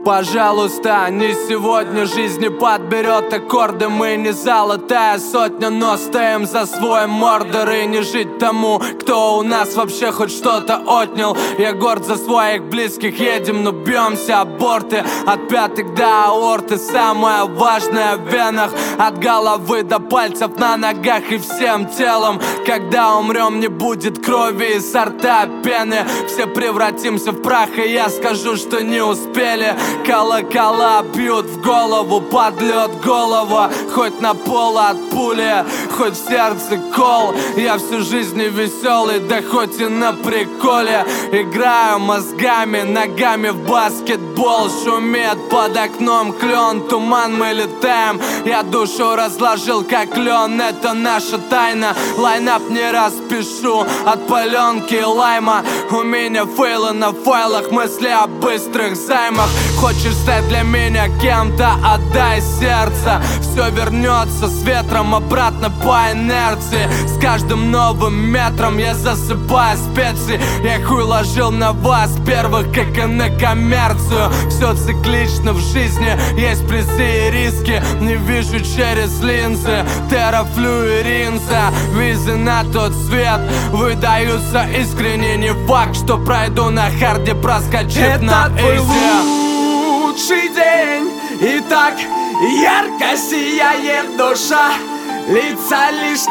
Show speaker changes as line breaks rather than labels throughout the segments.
Пожалуйста, не сегодня, жизнь не подберет аккорды. Мы не золотая сотня, но стоим за свой мордор. И не жить тому, кто у нас вообще хоть что-то отнял. Я горд за своих близких, едем, но бьемся аборты. От пяток до аорты, самое важное в венах. От головы до пальцев на ногах и всем телом. Когда умрем, не будет крови и сорта пены. Все превратимся в прах, и я скажу, что не успели. Колокола бьют в голову, подлет голова. Хоть на пол от пули, хоть в сердце кол. Я всю жизнь не веселый, да хоть и на приколе. Играю мозгами, ногами в баскетбол. Шумит под окном клен, туман, мы летаем. Я душу разложил как лен, это наша тайна. Лайнап не распишу от паленки лайма. У меня фейлы на файлах, мысли о быстрых займах. Хочешь стать для меня кем-то, отдай сердце. Все вернется с ветром обратно по инерции. С каждым новым метром я засыпаю специи. Я хуй ложил на вас первых, как и на коммерцию. Все циклично в жизни, есть призы и риски. Не вижу через линзы терафлюеринца. Визы на тот свет выдаются искренне. Не факт, что пройду на харде, проскочив на изи.
Лучший день, и так ярко сияет душа. Лица лишь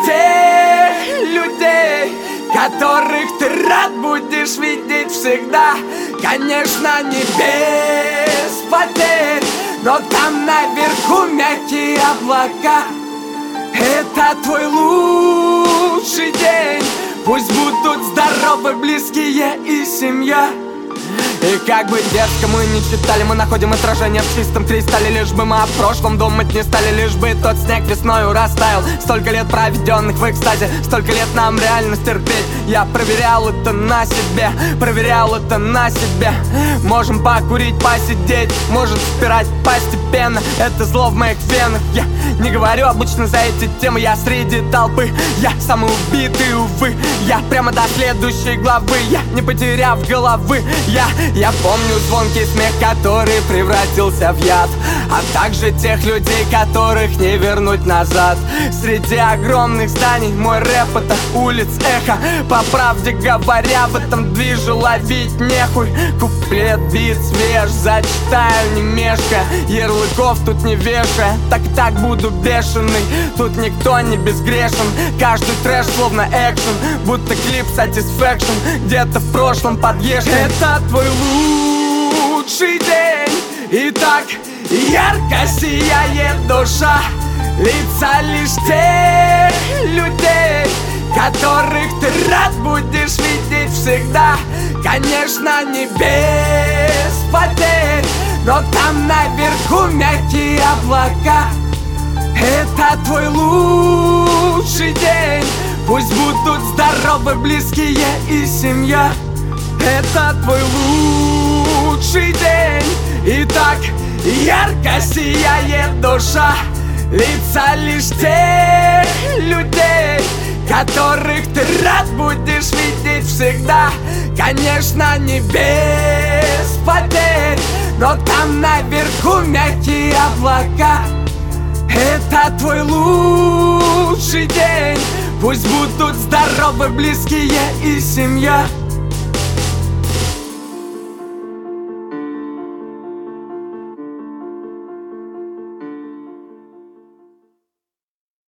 тех людей, которых ты рад будешь видеть всегда. Конечно, не без потерь, но там наверху мягкие облака. Это твой лучший день. Пусть будут здоровы близкие и семья. И как бы дерзко мы не читали, мы находим отражение в чистом кристалле. Лишь бы мы о прошлом думать не стали, лишь бы тот снег весною растаял. Столько лет проведенных в экстазе, столько лет нам реальность терпеть. Я проверял это на себе, проверял это на себе. Можем покурить, посидеть, может спирать постепенно. Это зло в моих венах. Я не говорю обычно за эти темы, я среди толпы. Я самый убитый, увы. Я прямо до следующей главы, я не потеряв головы. Я помню звонкий смех, который превратился в яд. А также тех людей, которых не вернуть назад. Среди огромных зданий мой рэп — это улиц эхо. По правде говоря, в этом движе ловить нехуй. Куплет, бит свеж, зачитаю не мешкая. Ярлыков тут не вешая, так и так буду бешеный. Тут никто не безгрешен, каждый трэш словно экшен. Будто клип Satisfaction, где-то в прошлом подъезжен. Это твой лучший день, и так ярко сияет душа. Лица лишь тех людей, которых ты рад будешь видеть всегда. Конечно, не без потерь, но там наверху мягкие облака. Это твой лучший день. Пусть будут здоровы близкие и семья. Это твой лучший день, и так ярко сияет душа. Лица лишь тех людей, которых ты рад будешь видеть всегда. Конечно, не без потерь, но там наверху мягкие облака. Это твой лучший день. Пусть будут здоровы близкие и семья.